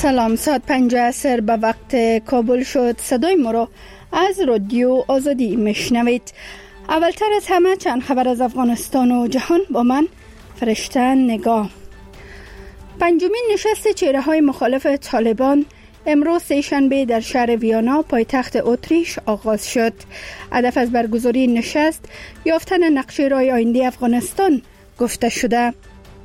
سلام، ساعت 5 عصر به وقت کابل شد. صدای ما را از رادیو آزادی میشنوید. اولتر از همه چند خبر از افغانستان و جهان با من فرشته نگاه. پنجمین نشست چهره های مخالف طالبان امروز سه‌شنبه در شهر ویانا پایتخت اتریش آغاز شد. هدف از برگزاری این نشست یافتن نقشه راه آینده افغانستان گفته شده.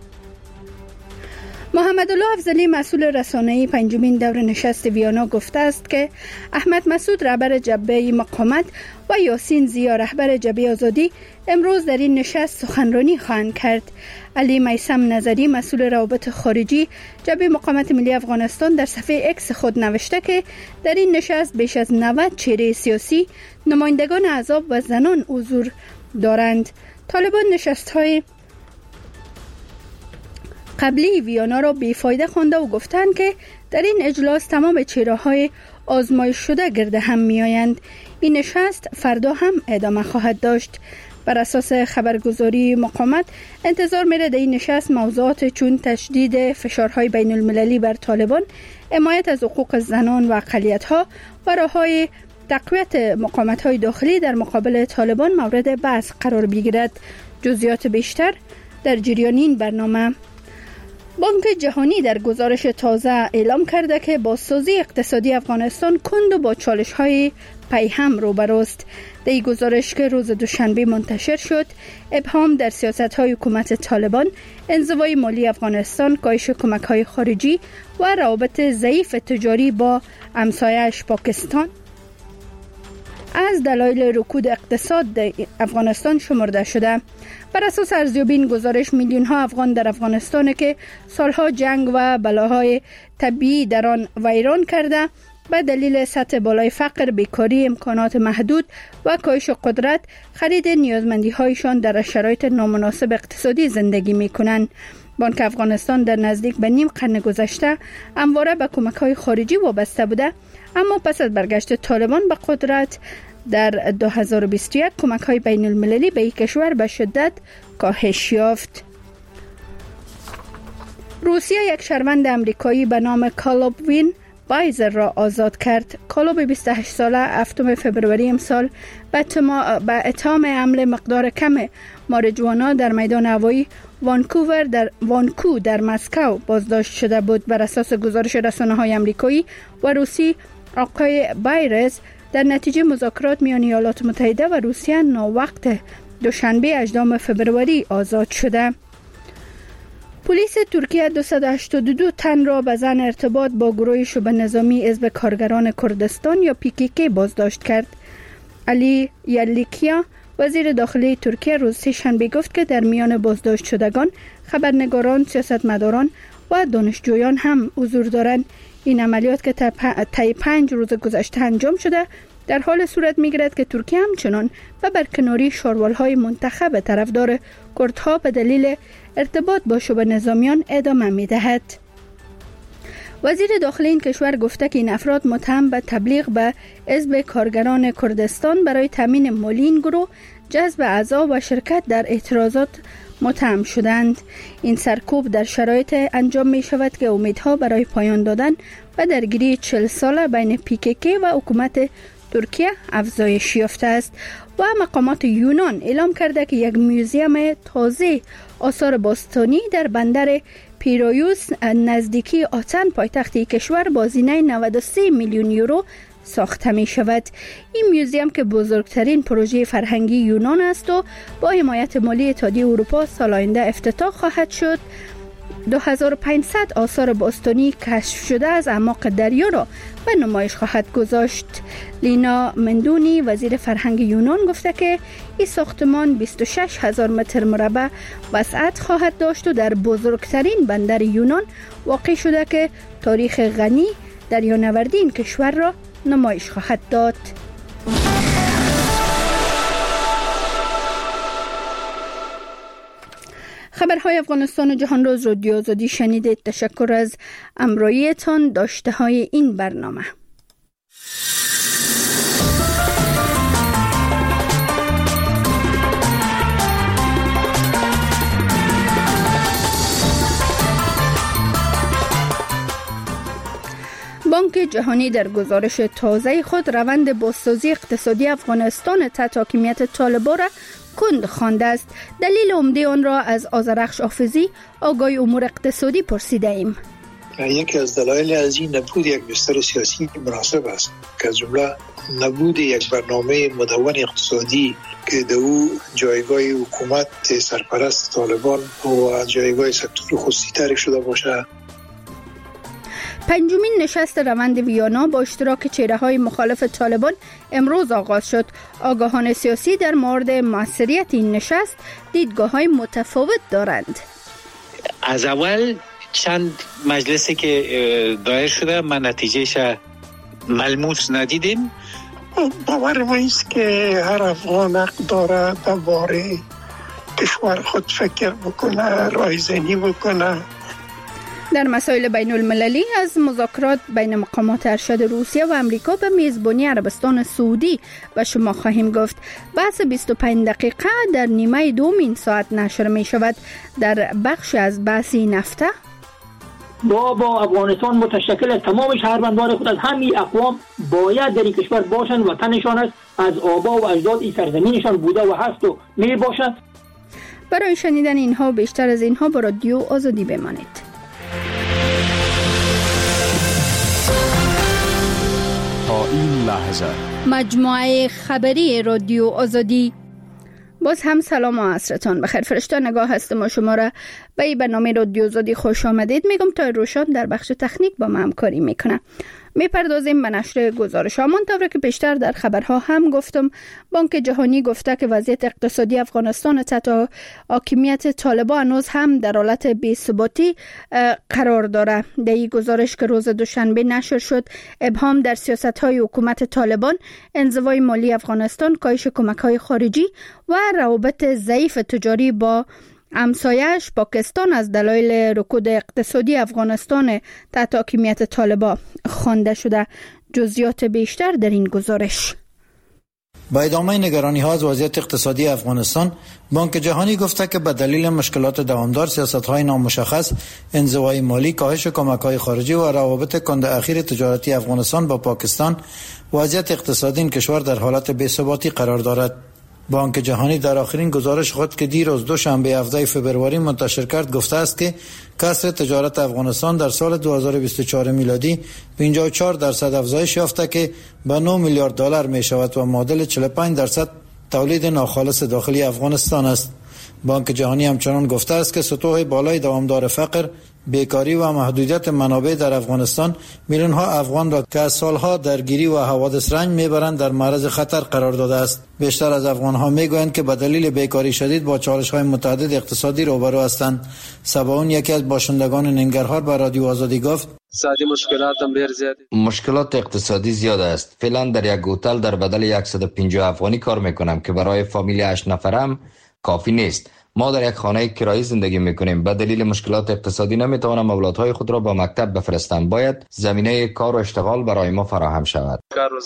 محمد الله افضلی مسئول رسانه‌ای پنجمین دور نشست ویانا گفته است که احمد مسعود رهبر جبهه مقاومت و یاسین زیا رهبر جبهه آزادی امروز در این نشست سخنرانی خواهند کرد. علی میثم نظری مسئول روابط خارجی جبهه مقاومت ملی افغانستان در صفحه اکس خود نوشته که در این نشست بیش از 90 چهره سیاسی، نمایندگان احزاب و زنان حضور دارند. طالبان نشست‌های قبلی ویانا را بیفایده خوانده و گفتند که در این اجلاس تمام چهره‌های آزمایش شده گرد هم می‌آیند. این نشست فردا هم ادامه خواهد داشت. بر اساس خبرگزاری مقامات انتظار میره در این نشست موضوعات چون تشدید فشارهای بین المللی بر طالبان، حمایت از حقوق زنان و اقلیت‌ها و راه‌های تقویت مقاومت‌های داخلی در مقابل طالبان مورد بحث قرار بگیرد. جزئیات بیشتر در جریان این برنامه. بانک جهانی در گزارش تازه اعلام کرده که بازسازی اقتصادی افغانستان کند و با چالش‌های پیهم روبروست. در این گزارش که روز دوشنبه منتشر شد، ابهام در سیاست‌های حکومت طالبان، انزوای مالی افغانستان، کاهش کمک‌های خارجی و روابط ضعیف تجاری با همسایه‌اش پاکستان از دلایل رکود اقتصاد در افغانستان شمرده شده. بر اساس ارزیابی این گزارش میلیون‌ها افغان در افغانستان که سالها جنگ و بلاهای طبیعی در آن ویران کرده به دلیل سطح بالای فقر، بیکاری، امکانات محدود و کاهش قدرت خرید نیازمندی‌هایشان در شرایط نامناسب اقتصادی زندگی می‌کنند. بانک افغانستان در نزدیک به نیم قرن گذشته همواره به کمک‌های خارجی وابسته بوده، اما پس از برگشت طالبان به قدرت در 2021 کمک‌های بین المللی به این کشور به شدت کاهش یافت. روسیه یک شهروند امریکایی به نام کالوب وین بایزر را آزاد کرد. کالوب 28 ساله هفتم فبروری امسال به اتهام حمل مقدار کم ماریجوانا در میدان هوایی وانکو در مسکو بازداشت شده بود. بر اساس گزارش رسانه‌های امریکایی و روسی، آقای بایرز در نتیجه مذاکرات میان ایالات متحده و روسیه ناوقت دوشنبه 18 فبروری آزاد شده. پلیس ترکیه 282 تن را به ظن ارتباط با گروه شبه نظامی حزب کارگران کردستان یا PKK بازداشت کرد. علی یلیکیا وزیر داخلی ترکیه روز سه‌شنبه گفت که در میان بازداشت شدگان خبرنگاران، سیاستمداران و دانشجویان هم حضور دارند. این عملیات که طی 5 روز گذشته انجام شده در حال صورت می‌گیرد که ترکیه همچنان به برکناری شاروال‌های منتخب طرفدار کردها به دلیل ارتباط با شبه نظامیان ادامه می‌دهد. وزیر داخلی این کشور گفته که این افراد متهم به تبلیغ به حزب کارگران کردستان برای تامین مالی این گروه، جذب اعضا و شرکت در اعتراضات متهم شدند. این سرکوب در شرایط انجام می شود که امیدها برای پایان دادن و درگیری 40 ساله بین PKK و حکومت ترکیه افزایش یافته است. و مقامات یونان اعلام کرده که یک موزیم تازه آثار باستانی در بندر پیرایوس نزدیکی آتن پایتخت کشور با هزینه 93 میلیون یورو ساخته می شود. این موزیم که بزرگترین پروژه فرهنگی یونان است و با حمایت مالی اتحادیه اروپا سال آینده افتتاح خواهد شد، 2500 آثار باستانی کشف شده از اعماق دریا را به نمایش خواهد گذاشت. لینا مندونی وزیر فرهنگ یونان گفته که این ساختمان 26,000 متر مربع وسعت خواهد داشت و در بزرگترین بندر یونان واقع شده که تاریخ غنی دریانوردی این کشور را نمایش خواهد داد. خبرهای افغانستان و جهان را از رادیو آزادی شنیدید. تشکر از همراهیتان. داشته های این برنامه: جهانی در گزارش تازه خود روند بازسازی اقتصادی افغانستان تحت حاکمیت طالبان را کند خوانده است. دلیل عمده آن را از آذرخش حافظی آگاه امور اقتصادی پرسیده ایم. یکی از دلایل از این نبود یک بستر سیاسی مناسب است که از جمله نبود یک برنامه مدون اقتصادی که در او جایگاه حکومت سرپرست طالبان و جایگاه سکتور خصوصی تعریف شده باشد. پنجمین نشست روند ویانا با اشتراک چهره‌های مخالف طالبان امروز آغاز شد. آگاهان سیاسی در مورد موثریت این نشست دیدگاه‌های متفاوت دارند. از اول چند مجلسی که دایر شده ما نتیجهش ملموس ندیدیم. باور ما است که هر افغان حق داره درباره کشور خود فکر بکنه، رایزنی بکنه. در مسائل بین المللی از مذاکرات بین مقامات ارشد روسیه و امریکا به میزبانی عربستان سعودی و شما خواهیم گفت. بحث 25 دقیقه در نیمه دوم این ساعت نشر می شود. در بخش از بحثی نفته با افغانستان متشکل از تمام شهروندان خود از همین اقوام باید در این کشور باشند و وطنشان است، از آبا و اجداد این سرزمینشان بوده و هست و می باشند. برای شنیدن اینها بیشتر از اینها با رادیو آزادی بمانید. تا این لحظه مجموعه خبری رادیو آزادی. باز هم سلام و عصرتان بخیر. فرشته نگاه هستم و شما را به برنامه رادیو آزادی خوش آمدید میگم. تا روشان در بخش تکنیک با ما همکاری میکنه. میپردازیم به نشر گزارش همانطور که پیشتر در خبرها هم گفتم. بانک جهانی گفته که وضعیت اقتصادی افغانستان تحت حاکمیت طالبان هنوز هم در حالت بی‌ثباتی قرار داره. در این گزارش که روز دوشنبه نشر شد، ابهام در سیاست‌های حکومت طالبان، انزوای مالی افغانستان، کاهش کمک‌های خارجی و روابط ضعیف تجاری با همسایه‌اش پاکستان از دلایل رکود اقتصادی افغانستان تحت حاکمیت طالبان خوانده شده. جزئیات بیشتر در این گزارش. با ادامه نگرانی‌ها از وضعیت اقتصادی افغانستان، بانک جهانی گفته که به دلیل مشکلات دوامدار، سیاست‌های نامشخص، انزوای مالی، کاهش کمک‌های خارجی و روابط کند اخیر تجارتی افغانستان با پاکستان، وضعیت اقتصادی این کشور در حالت بی‌ثباتی قرار دارد. بانک جهانی در آخرین گزارش خود که دیروز دوشنبه 17 فوریه منتشر کرد گفته است که کسر تجارت افغانستان در سال 2024 میلادی 54% افزایش یافته که به 9 میلیارد دلار می شود و معادل 45% تولید ناخالص داخلی افغانستان است. بانک جهانی همچنان گفته است که سطوح بالای دوامدار فقر، بیکاری و محدودیت منابع در افغانستان میلیون ها افغان را که از سالها درگیری و حوادث رنج میبرند در معرض خطر قرار داده است. بیشتر از افغان ها میگویند که به دلیل بیکاری شدید با چالش های متعدد اقتصادی روبرو هستند. سباون یکی از باشندگان ننگرهار به رادیو آزادی گفت: مشکلات اقتصادی زیاد است. فعلا در یک هتل در بدل 150 افغانی کار میکنم که برای فامیل 8 نفرم کافی نیست. ما در یک خانه کرایی زندگی میکنیم. به دلیل مشکلات اقتصادی نمیتوانم اولادهای خود را به مکتب بفرستم. باید زمینه کار و اشتغال برای ما فراهم شود.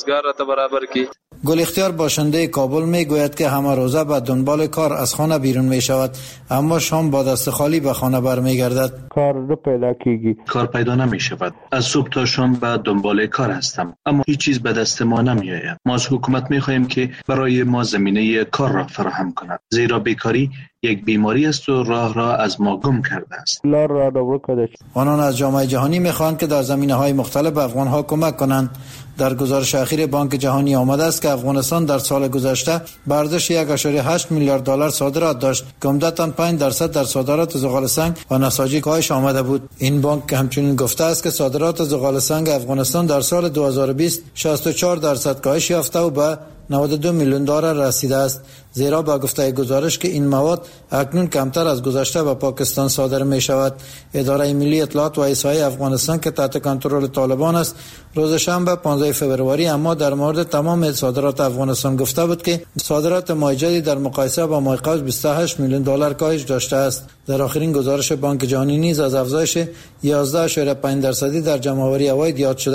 گل اختیار باشنده کابل میگوید که همه روزه به دنبال کار از خانه بیرون می شود، اما شام با دست خالی به خانه برمیگردد. کار پیدا نمی شود. از صبح تا شام به دنبال کار هستم، اما هیچ چیز به دست ما نمی آید. ما از حکومت می خواهیم که برای ما زمینه کار را فراهم کند، زیرا بیکاری یک بیماری است و راه را از ما گم کرده است. آنان از جامعه جهانی می‌خواهند که در زمینه‌های مختلف به افغان‌ها کمک کنند. در گزارش اخیر بانک جهانی آمده است که افغانستان در سال گذشته به ارزش 1.8 میلیارد دلار صادرات داشت که عمدتاً 5% در صادرات زغال سنگ و نساجی کاهش آمده بود. این بانک همچنین گفته است که صادرات زغال سنگ افغانستان در سال 2020 64% کاهش یافته و به 92 میلیون دلار رسیده است، زیرا با گفته گزارش که این مواد اکنون کمتر از گذشته به پاکستان صادر می شود. اداره ملی اطلاعات و احصایه افغانستان که تحت کنترل طالبان است روز شنبه 15 فوریه اما در مورد تمام صادرات افغانستان گفته بود که صادرات ماه جدی در مقایسه با ماه قبل 28 میلیون دلار کاهش داشته است. در آخرین گزارش بانک جهانی نیز از افزایش 11.5% در جمع‌آوری عواید یاد شده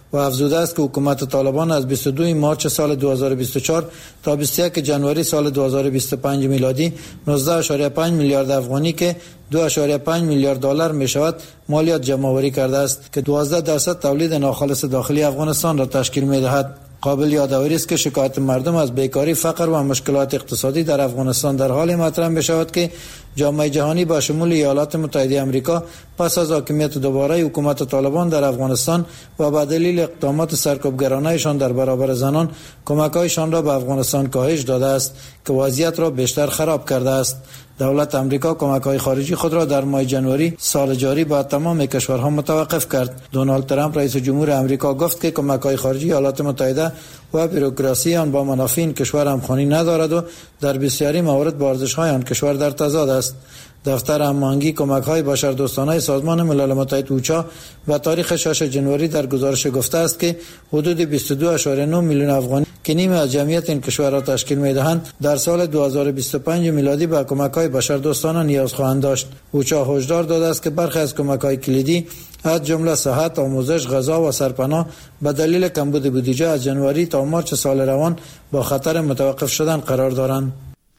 و افزوده است که حکومت طالبان از 22 مارس سال 2024 تا 21 جنوری سال 2025 میلادی 19.5 میلیارد افغانی که 2.5 میلیارد دلار می شود مالیات جمع‌آوری کرده است که 12% تولید ناخالص داخلی افغانستان را تشکیل می دهد. قابل یادآوری است که شکایت مردم از بیکاری، فقر و مشکلات اقتصادی در افغانستان در حال مطرح می شود که جامعه جهانی با شمول ایالات متحده آمریکا پس از حاکمیت دوباره حکومت طالبان در افغانستان و به دلیل اقدامات سرکوبگرانه‌شان در برابر زنان کمک‌هایشان را به افغانستان کاهش داده است که وضعیت را بیشتر خراب کرده است. دولت آمریکا کمک‌های خارجی خود را در ماه جنوری سال جاری با تمام کشورها متوقف کرد. دونالد ترامپ رئیس جمهور آمریکا گفت که کمک‌های خارجی ایالات متحده و بوروکراسی آن با منافع این کشور همخوانی ندارد و در بسیاری موارد با ارزش‌های آن کشور در تضاد است. دفتر هماهنگی کمک‌های بشردوستانه سازمان ملل متحد اوچا و تاریخ 6 جنوری در گزارش گفته است که حدود 22.9 میلیون افغانی که نیمه از جمعیت این کشور را تشکیل می‌دهند در سال 2025 میلادی به کمک‌های بشردوستانه نیاز خواهند داشت. اوچا هشدار داده است که برخی از کمک‌های کلیدی از جمله صحت، آموزش، غذا و سرپناه به دلیل کمبود بودجه از جنوری تا مارس سال روان با خطر متوقف شدن قرار دارند.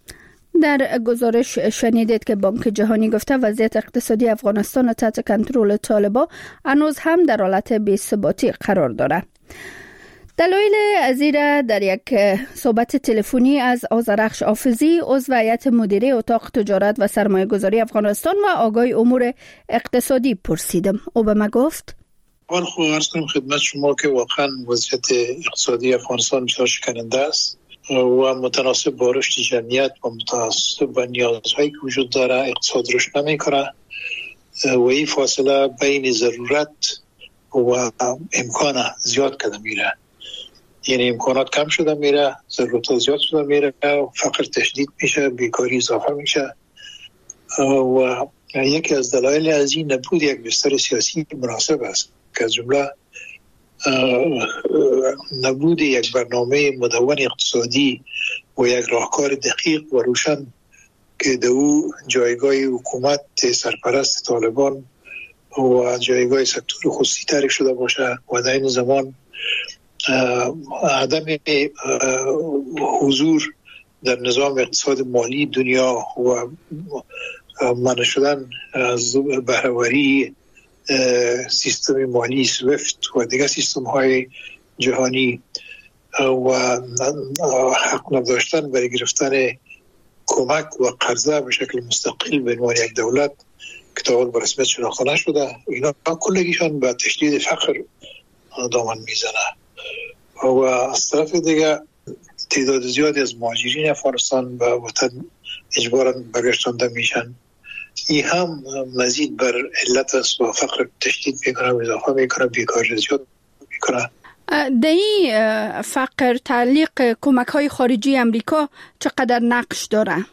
در گزارش شنیدید که بانک جهانی گفته وضعیت اقتصادی افغانستان تحت کنترل طالبان هنوز هم در حالت بی‌ثباتی قرار دارد. دلایل ازیره در یک صحبت تلفنی از آذرخش حافظی عضو هیئت مدیره اتاق تجارت و سرمایه گذاری افغانستان و آگاه امور اقتصادی پرسیدم. او به ما گفت من عرض کنم خدمت شما که واقعا وضعیت اقتصادی افغانستان بسیار شکننده است و متناسب با رشد جمعیت و متناسب با نیازهایی که وجود داره اقتصاد رشد نمی‌کنه و این فاصله بین ضرورت و امکان زیاد کرده میره. یعنی امکانات کم شده میره، ضرورت زیاد شده میره، فقر تشدید میشه، بیکاری اضافه میشه و یکی از دلایل از این نبود یک بستر سیاسی مناسب است که از جمله نبود یک برنامه مدون اقتصادی و یک راهکار دقیق و روشن که در او جایگاه حکومت سرپرست طالبان و جایگاه سکتور خصوصی تعریف شده باشه و در این زمان عدم حضور در نظام اقتصاد مالی دنیا و منع شدن از بهره‌وری سیستم مالی سویفت و دیگر سیستم های جهانی و حق نداشتن برای گرفتن کمک و قرضه به شکل مستقل به عنوان یک دولت که تا حال به رسمیت شناخته نشده، اینا کلگیشان به تشدید فقر دامن میزنه و از طرف دیگه تعداد زیادی از مهاجرین افغانستان به وطن اجباراً برگشتانده میشن. این هم مزید بر علت است و فقر تشدید میکنه و اضافه میکنه، بیکاری زیاد میکنه. در این فقر تعلیق کمک های خارجی امریکا چقدر نقش داره؟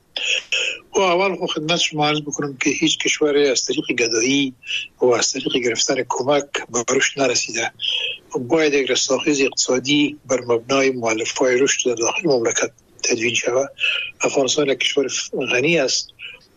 و اول خدمت شما عرض بکنم که هیچ کشوری از طریق گدایی و از طریق گرفتن کمک به رشد نرسیده. باید یک رستاخیز اقتصادی بر مبنای مؤلفه‌های رشد در داخل مملکت تدوین شود. افغانستان یک کشور غنی است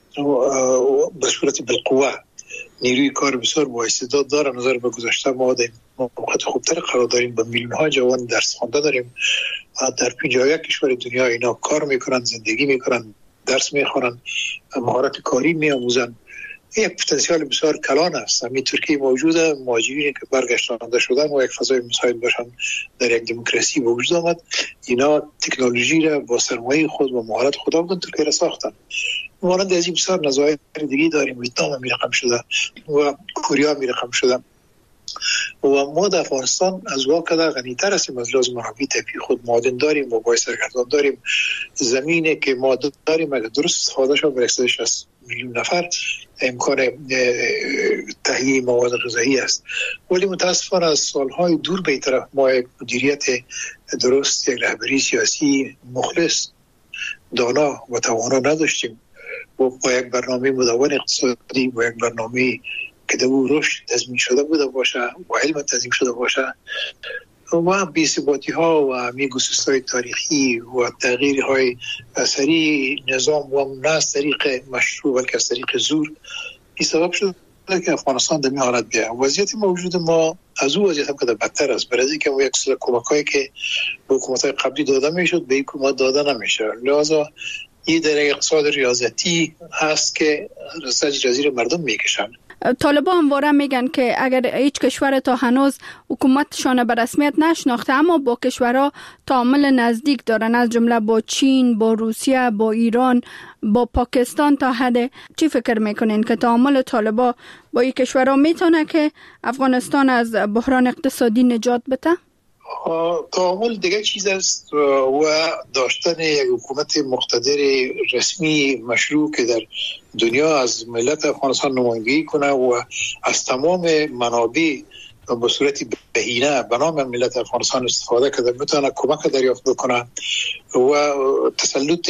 به صورت بالقوه، نیروی کار بسیار با استعداد داره. نظر به گذشته ما در موقعیت خوبتر قرار داریم، با میلیون ها جوان درس خوانده داریم. در 51 کشور دنیا اینا کار میکنن، زندگی میکنن، درس میخوانن، مهارت کاری میآموزن. یک پتانسیل بسیار کلان است. همین ترکیه موجوده، مهاجرینی که برگشتانده شدن و یک فضای مساعد باشن در یک دموکراسی به وجود آمد، اینا تکنولوژی را با سرمایه خود و مهارت خود آمدن ترکیه را ساختن. مانند از این بسیار نظایر دیگه داریم. ویتنام می رقم شده و کوریا می رقم شده و ما در افغانستان از واقع غنی‌تر هستیم از لحاظ منابع طبیعی خود. معادن داریم و باعث سرگردان داریم. زمینی که ما داریم اگر درست استفاده شد برای 160 میلیون نفر امکان تهیه مواد غذایی است. ولی متاسفانه از سالهای دور به طرف ما یک مدیریت درست، یک رهبری سیاسی مخلص، دانا و توانا نداشتیم و با یک برنامه مدون اقتصادی و یک برنامه که در او رشد تضمین شده بوده باشه و علم تضمین شده باشه و بی‌ثباتی ها و گسست‌های تاریخی و تغییر های اثری نظام و نه از طریق مشروع بلکه از طریق زور این سبب شده که افغانستان در این حالت بیا. وضعیت موجود ما از اون وضعیت هم که بدتر است، برای اینکه یک سری کمک‌هایی که به حکومت‌های قبلی داده میشد به این حکومت داده نمیشه. لذا این در اقتصاد ریاضتی هست که رسج جزیره مردم میکشن. طالبان همواره میگن که اگر هیچ کشور تا هنوز حکومتشان به رسمیت نشناخته اما با کشورها تعامل نزدیک دارن، از جمله با چین، با روسیه، با ایران، با پاکستان تا حد. چی فکر میکنین که تعامل طالبان با این کشورها میتونه که افغانستان از بحران اقتصادی نجات بده؟ تعامل دیگه چیز است و داشتن یک حکومت مقتدر رسمی مشروع که در دنیا از ملت افغانستان نمایندگی کنه و از تمام منابع به صورت بهینه به نام ملت افغانستان استفاده کرده میتونه کمک دریافت بکنه و تسلط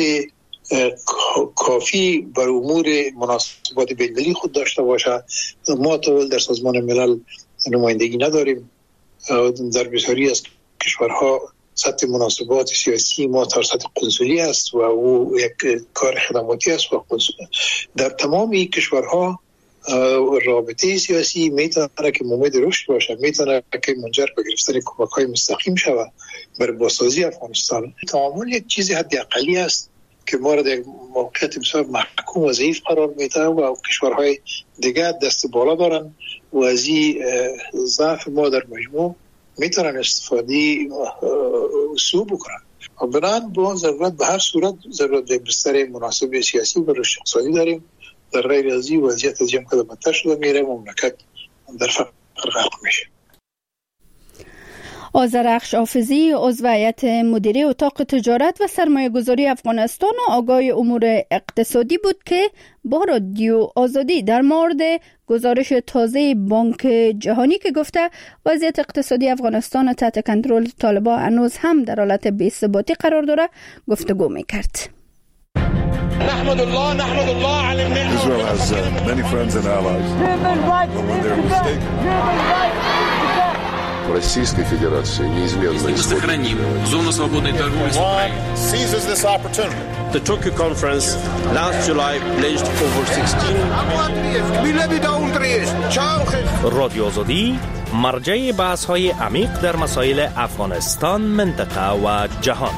کافی بر امور مناسبات بین‌المللی خود داشته باشه. ما طول در سازمان ملل نمایندگی نداریم، در بسیاری از کشورها سطح مناسبات سیاسی ما تا سطح قنصلی است و او یک کار خدماتی است و در تمام این کشورها رابطه سیاسی میتونه که ممید رشد باشه، میتونه که منجر به گرفتن کمک‌های مستقیم شود برای بازسازی افغانستان. تعامل یک چیزی حداقلی است که ما را در موقعیت بسیار محکوم و ضعیف قرار میده و کشورهای دیگر دست بالا دارن و از این ضعف ما در مجموع میتونن استفاده سو بکنن. بنابراین با ضرورت به هر صورت ضرورت به بستر مناسب سیاسی و رشد اقتصادی داریم. در غیر از این وضعیت از جمع بدتر شده میره، مملکت در فقر غرق میشه. آذرخش حافظی، عضو هیئت مدیره اتاق تجارت و سرمایه گذاری افغانستان و آگاه امور اقتصادی بود که با رادیو آزادی در مورد گزارش تازه بانک جهانی که گفته وضعیت اقتصادی افغانستان تحت کنترل طالبان هنوز هم در حالت بی‌ثباتی قرار داره گفتگو میکرد. Israel has many friends and allies. But when they're mistaken. Российской Федерации неизменно сохраним зону свободной торговли с Украиной. Seizes this opportunity. The Tokyo conference last July pledged over 16 رادیو آزادی مرجع بحث‌های عمیق در مسائل افغانستان، منطقه و جهان.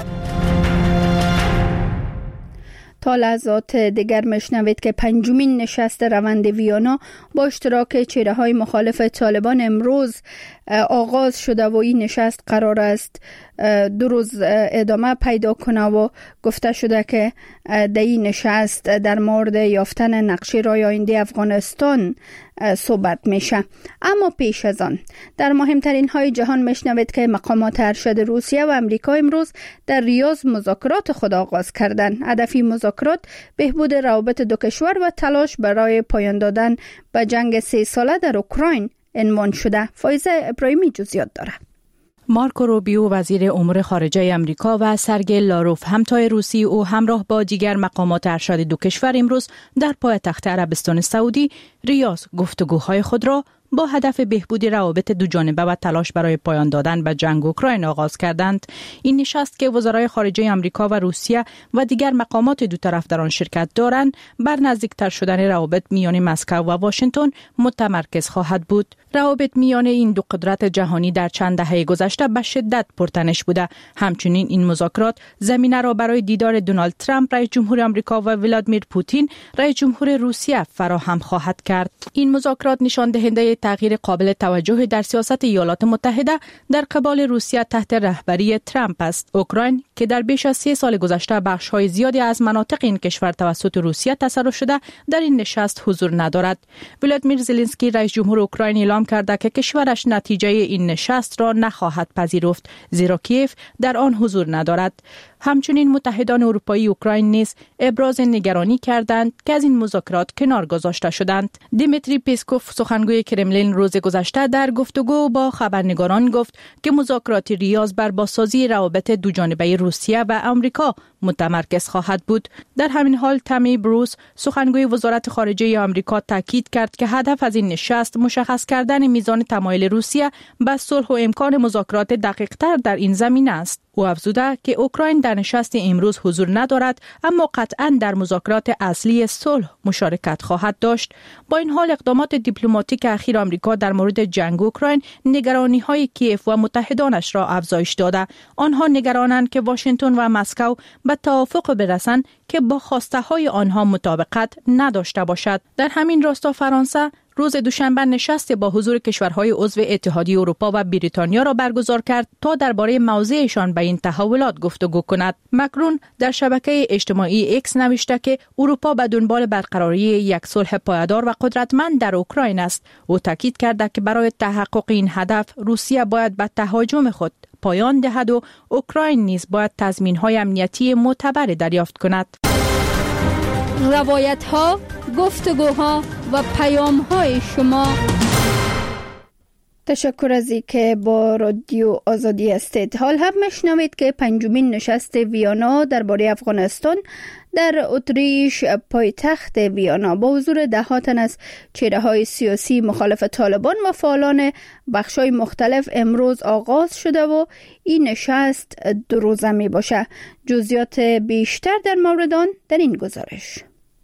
تا لحظات دیگر میشنوید که پنجمین نشست روند ویانا با اشتراک چهره‌های مخالف طالبان امروز آغاز شده و این نشست قرار است 2 روز ادامه پیدا کنه و گفته شده که در این نشست در مورد یافتن نقشه راه آینده افغانستان صحبت میشه. اما پیش از آن در مهمترین های جهان میشنوید که مقامات ارشد روسیه و امریکا امروز در ریاض مذاکرات خود آغاز کردند. هدف مذاکرات بهبود روابط دو کشور و تلاش برای پایان دادن به جنگ 3 ساله در اوکراین عنوان شده. فایزه ابراهیمی جزئیات داره. مارکو روبیو وزیر امور خارجه امریکا و سرگئی لاروف همتای روسی او همراه با دیگر مقامات ارشد دو کشور امروز در پایتخت عربستان سعودی ریاض گفتگوهای خود را با هدف بهبود روابط دو جانبه و تلاش برای پایان دادن به جنگ اوکراین آغاز کردند. این نشست که وزرای خارجه امریکا و روسیه و دیگر مقامات دو طرف در آن شرکت دارند بر نزدیکتر شدن روابط میان مسکو و واشنگتن متمرکز خواهد بود. روابط میان این دو قدرت جهانی در چند دهه گذشته به شدت پرتنش بوده. همچنین این مذاکرات زمینه را برای دیدار دونالد ترامپ رئیس جمهور آمریکا و ولادیمیر پوتین رئیس جمهور روسیه فراهم خواهد کرد. این مذاکرات نشان دهنده تغییر قابل توجه در سیاست ایالات متحده در قبال روسیه تحت رهبری ترامپ است. اوکراین که در بیش از 3 سال گذشته بخش‌های زیادی از مناطق این کشور توسط روسیه تصرف شده در این نشست حضور ندارد. ولادیمیر زلنسکی رئیس جمهور اوکراین اعلام کرده که کشورش نتیجه این نشست را نخواهد پذیرفت زیرا کیف در آن حضور ندارد. همچنین متحدان اروپایی اوکراین نیز ابراز نگرانی کردند که از این مذاکرات کنار گذاشته شدند. دیمیتری پسکوف سخنگوی کرملین روز گذشته در گفتگو با خبرنگاران گفت که مذاکرات ریاض بر بازسازی روابط دو جانبه روسیه و آمریکا متمرکز خواهد بود. در همین حال تامی بروس سخنگوی وزارت خارجه آمریکا تاکید کرد که هدف از این نشست مشخص کردن میزان تمایل روسیه به صلح و امکان مذاکرات دقیق‌تر در این زمینه است. او افزوده که اوکراین در نشست امروز حضور ندارد اما قطعاً در مذاکرات اصلی صلح مشارکت خواهد داشت. با این حال اقدامات دیپلماتیک اخیر آمریکا در مورد جنگ اوکراین نگرانی‌های کیف و متحدانش را افزایش داده. آنها نگرانند که واشنگتن و مسکو به توافق برسند که با خواسته‌های آنها مطابقت نداشته باشد. در همین راستا فرانسه روز دوشنبه نشست با حضور کشورهای عضو اتحادیه اروپا و بریتانیا را برگزار کرد تا درباره موضعشان به این تحولات گفتگو کند. مکرون در شبکه اجتماعی اکس نوشته که اروپا به دنبال برقراری یک صلح پایدار و قدرتمند در اوکراین است. او تاکید کرد که برای تحقق این هدف روسیه باید به تهاجم خود پایان دهد و اوکراین نیز باید تضمین‌های امنیتی معتبر دریافت کند. روایت‌ها، گفتگوها و پیام‌های شما. تشکر از اینکه با رادیو آزادی هستید. حال هم میشنوید که پنجمین نشست ویانا درباره افغانستان در اتریش پایتخت ویانا با حضور ده‌ها تن از چهره‌های سیاسی مخالف طالبان و فعالان بخش‌های مختلف امروز آغاز شده و این نشست 2 روزه می باشه. جزئیات بیشتر در مورد آن در این گزارش.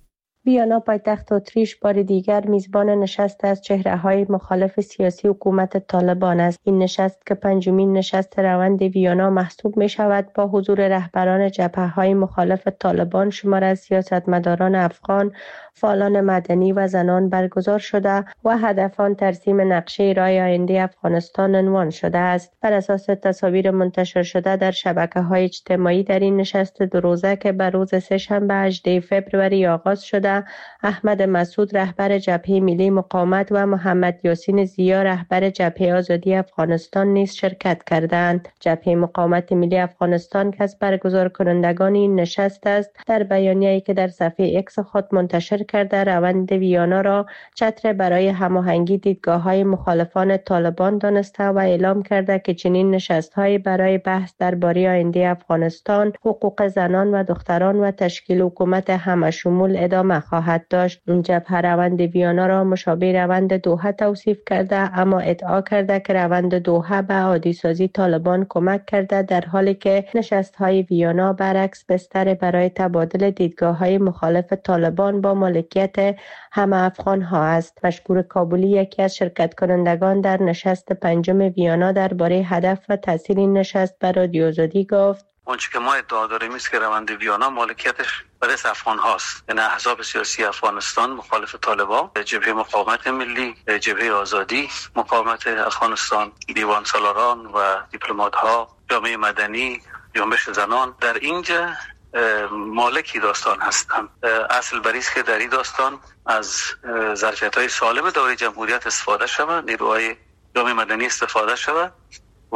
ویانا پایتخت اتریش بار دیگر میزبان نشست از چهره‌های مخالف سیاسی حکومت طالبان است. این نشست که پنجمین نشست روند ویانا محسوب می شود با حضور رهبران جبهه‌های مخالف طالبان شمار از سیاستمداران افغان، فعالان مدنی و زنان برگزار شده و هدف آن ترسیم نقشه راه آینده افغانستان عنوان شده است. بر اساس تصاویر منتشر شده در شبکه‌های اجتماعی در این نشست 2 روزه که بر روز سه‌شنبه 18 فوریه آغاز شده، احمد مسعود رهبر جبهه ملی مقاومت و محمد یاسین زیا رهبر جبهه آزادی افغانستان نیز شرکت کردند. جبهه مقاومت ملی افغانستان که از برگزار کنندگان این نشست است، در بیانیه‌ای که در صفحه اکس خود منتشر کرده روند ویانا را چتر برای هماهنگی دیدگاه‌های مخالفان طالبان دانسته و اعلام کرده که چنین نشست‌هایی برای بحث درباره آینده افغانستان، حقوق زنان و دختران و تشکیل حکومت همه‌شمول ادامه خواهد داشت. این جبهه روند ویانا را مشابه روند دوحه توصیف کرده اما ادعا کرده که روند دوحه به عادی‌سازی طالبان کمک کرده، در حالی که نشست‌های ویانا برعکس بستر برای تبادل دیدگاه‌های مخالف طالبان با مالکیت همه افغان ها است. مشکور کابلی یکی از شرکت کنندگان در نشست پنجم ویانا درباره هدف و تاثیر این نشست بر رادیو آزادی گفت: آنچه که ما ادعا داریم است که روند ویانا مالکیتش به دست افغان هاست، یعنی احزاب سیاسی افغانستان مخالف طالبان، جبهه مقاومت ملی، جبهه آزادی مقاومت افغانستان، دیوان سالاران و دیپلمات ها، جامعه مدنی، جنبش زنان در اینجا مالکی داستان هستند. اصل بریست که در این داستان از ظرفیت‌های سالم دوره جمهوریت استفاده شود، نیروهای جامعه مدنی استفاده شود و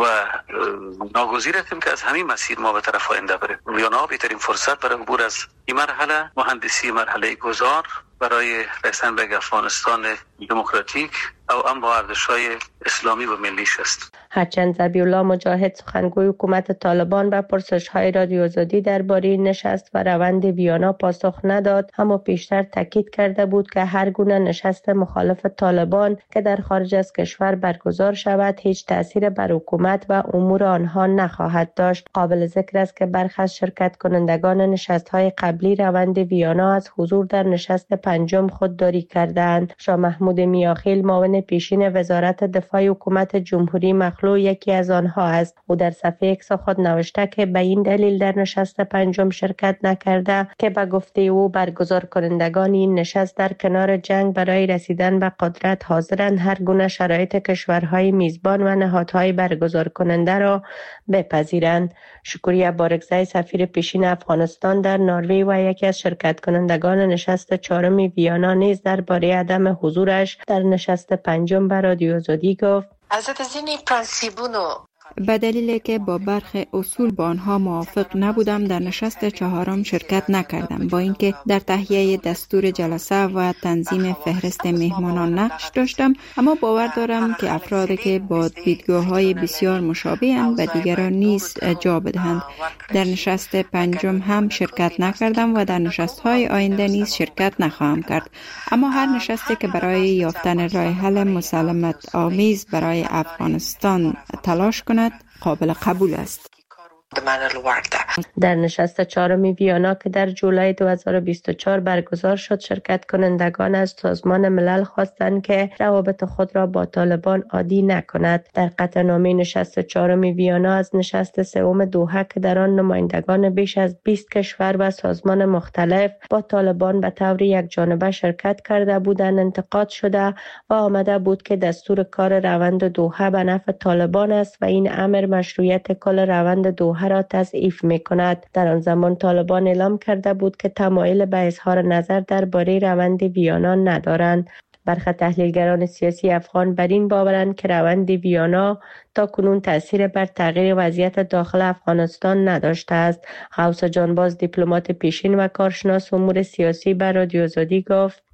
ناگزیر هستیم که از همین مسیر ما به طرف آینده بریم. ویانا بهترین فرصت برای عبور از این مرحله، مهندسی مرحله گذار برای رسیدن به افغانستان دموکراتیک او هم با ارزش‌های اسلامی و ملیش است. هرچند ذبیح‌الله مجاهد سخنگوی حکومت طالبان و پرسش‌های رادیو آزادی درباره این نشست و روند ویانا پاسخ نداد، اما پیشتر تاکید کرده بود که هر گونه نشست مخالف طالبان که در خارج از کشور برگزار شود هیچ تأثیر بر حکومت و امور آنها نخواهد داشت. قابل ذکر است که برخی از شرکت کنندگان نشست‌های قبلی روند ویانا از حضور در نشست پنجم خودداری کردند. شاه محمود میاخیل معاون پیشین وزارت دفاع حکومت جمهوری مخلوع یکی از آنها است. او در صفحه اکس خود نوشته که به این دلیل در نشست پنجم شرکت نکرده که به گفته او برگزار کنندگان این نشست در کنار جنگ برای رسیدن به قدرت حاضرند هر گونه شرایط کشورهای میزبان و نهادهای برگزار کننده را بپذیرند. شکریه بارگزای سفیر پیشین افغانستان در نروژ و یکی از شرکت کنندگان نشست چهارم ویانا نیز درباره عدم حضورش در نشست پنجم به رادیو آزادی گفت: به دلیل که با برخی اصول با آنها موافق نبودم در نشست چهارم شرکت نکردم. با اینکه در تهیه دستور جلسه و تنظیم فهرست میهمانان نقش داشتم، اما باور دارم که افرادی که با دیدگاه‌های بسیار مشابه‌اند به دیگران نیز جا بدهند. در نشست پنجم هم شرکت نکردم و در نشست‌های آینده نیز شرکت نخواهم کرد. اما هر نشستی که برای یافتن راه حل مسالمت آمیز برای افغانستان تلاش کند قابل قبول است. در نشست چهارم ویانا که در جولای 2024 برگزار شد، شرکت کنندگان از سازمان ملل خواستند که روابط خود را با طالبان عادی نکند. در قطعنامه نشست چهارم ویانا از نشست سوم دوحه که در آن نمایندگان بیش از 20 کشور و سازمان مختلف با طالبان به طور یکجانبه شرکت کرده بودند انتقاد شده و آمده بود که دستور کار روند دوحه به نفع طالبان است و این امر مشروعیت کل روند دوحه را تضعیف می‌کند. در آن زمان طالبان اعلام کرده بود که تمایل به اظهار نظر درباره روند ویانا ندارند. برخی تحلیلگران سیاسی افغان بر این باورند که روند ویانا تا کنون تأثیر بر تغییر وضعیت داخل افغانستان نداشته است. غوث جانباز دیپلمات پیشین و کارشناس امور سیاسی به رادیو آزادی گفت: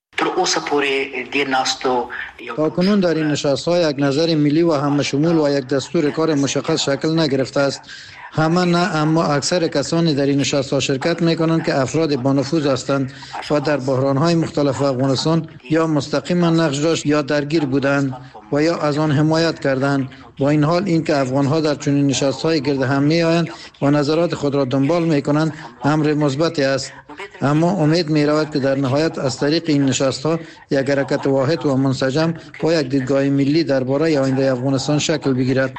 تا کنون در این نشست‌ها یک نظر ملی و همه شمول و یک دستور کار مشخص شکل نگرفته است. همه نه، اما اکثر کسانی در این نشست‌ها شرکت می‌کنند که افراد با نفوذ هستند و در بحران‌های مختلف افغانستان یا مستقیما نقش داشت یا درگیر بودند و یا از آن حمایت کردند. با این حال این که افغان‌ها در چنین نشست‌های گرد هم می‌آیند و نظرات خود را دنبال می‌کنند امر مثبتی است، اما امید می‌رود که در نهایت از طریق این نشست‌ها یک حرکت واحد و منسجم با یک دیدگاه ملی درباره آینده افغانستان شکل بگیرد.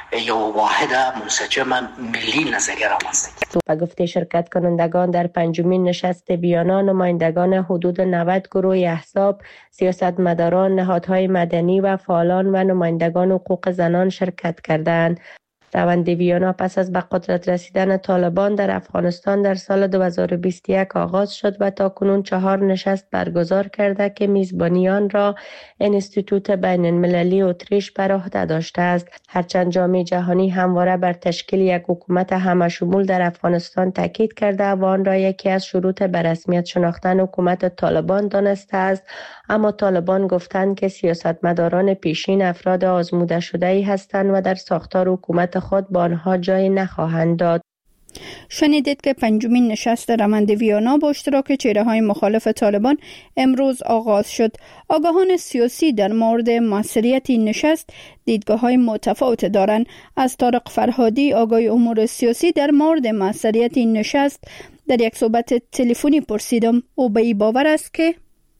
به گفته شرکت کنندگان در پنجمین نشست ویانا، نمایندگان حدود 90 گروه احزاب، سیاستمداران، نهادهای مدنی و فعالان و نمایندگان حقوق زنان شرکت کردند. روند ویانا پس از به قدرت رسیدن طالبان در افغانستان در سال 2021 آغاز شد و تا کنون 4 نشست برگزار کرده که میزبانیان را انستیتوت بین المللی اتریش بر عهده داشته است. هرچند جامعه جهانی همواره بر تشکیل یک حکومت همه‌شمول در افغانستان تاکید کرده و آن را یکی از شروط به رسمیت شناختن حکومت طالبان دانسته است، اما طالبان گفتند که سیاستمداران پیشین افراد آزموده شده‌ای هستند و در ساختار حکومت خود با آنها جای نخواهند داد. شنیدید که پنجمین نشست روند ویانا با اشتراک چهره‌های مخالف طالبان امروز آغاز شد. آگاهان سیاسی در مورد موثریت این نشست دیدگاه‌های متفاوت دارند. از طارق فرهادی آگاه امور سیاسی در مورد موثریت این نشست در یک صحبت تلفنی پرسیدم. او به این باور است که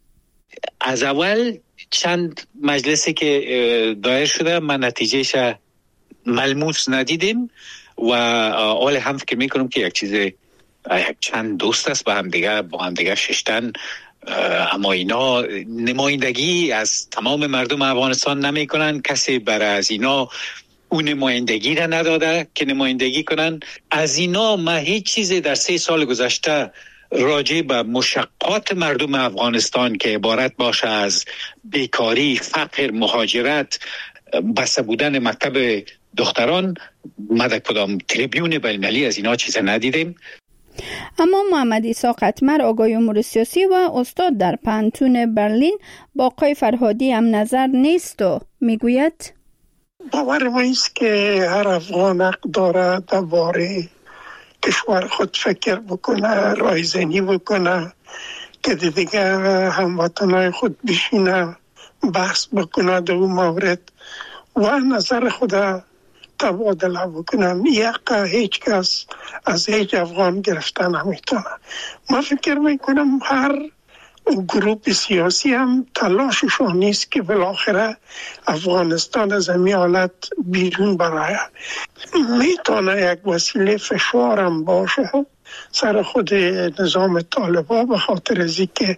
از اول چند مجلسی که دایر شده من نتیجهش ملموس ندیدیم و حال هم فکر میکنم که یک چیز چند دوست است با هم دیگه ششتن، اما اینا نمایندگی از تمام مردم افغانستان نمی کنن. کسی برای از اینا اون نمایندگی را نداده که نمایندگی کنن. از اینا ما هیچ چیزی در 3 سال گذشته راجع به مشقات مردم افغانستان که عبارت باشه از بیکاری، فقر، مهاجرت، بسته بودن مکتب دختران، ما در کدام تریبیون بین‌المللی از اینا چیز ندیدیم. اما محمد عیسی قطمر آگاه امور سیاسی و استاد در پانتون برلین با آقای فرهادی هم نظر نیست و میگوید باور ما است که هر افغان حق داره درباره کشور خود فکر بکنه، رایزنی بکنه، که دیگه هموطنای خود بشینه بحث بکنه در اون مورد و نظر خود تبادله بکنن. یک هیچ کس از هیچ افغان گرفتن نمیتونه. من فکر میکنم هر گروپ سیاسی هم تلاششون نیست که بالاخره افغانستان از این حالت بیرون برای میتونه یک وسیله فشار هم باشه سر خود نظام طالبان، به خاطر از اینکه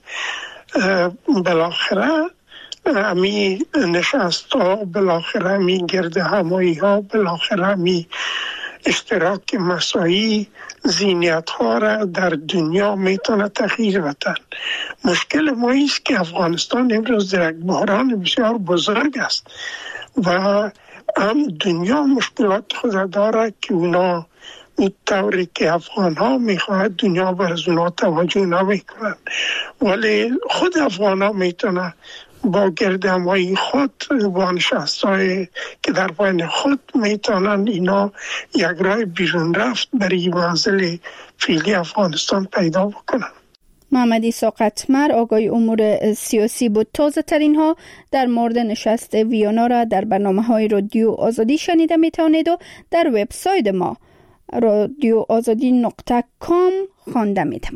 بالاخره امی نشست ها، بالاخره امی گرد همایی ها، بالاخره امی اشتراک مساعی ذهنیت ها را در دنیا میتونه تغییر بدن. مشکل ما ایست که افغانستان امروز در یک بحران بسیار بزرگ است و هم دنیا مشکلات خود داره که اونا اون طوری که افغان ها میخواهد دنیا بر از اونا توجه نمیکنن، ولی خود افغان ها میتونه با گردهمایی خود با نشستهای که در بین خود میتونن اینا یک راه بیرون رفت برای منزل فعلی افغانستان پیدا بکنن. محمد عیسی قطمر آگاهی امور سیاسی بود. تازه ترین ها در مورد نشست ویانا را در برنامه‌های رادیو آزادی شنیده میتوانید و در وبسایت ما radioazadi.com خوانده میتوانید.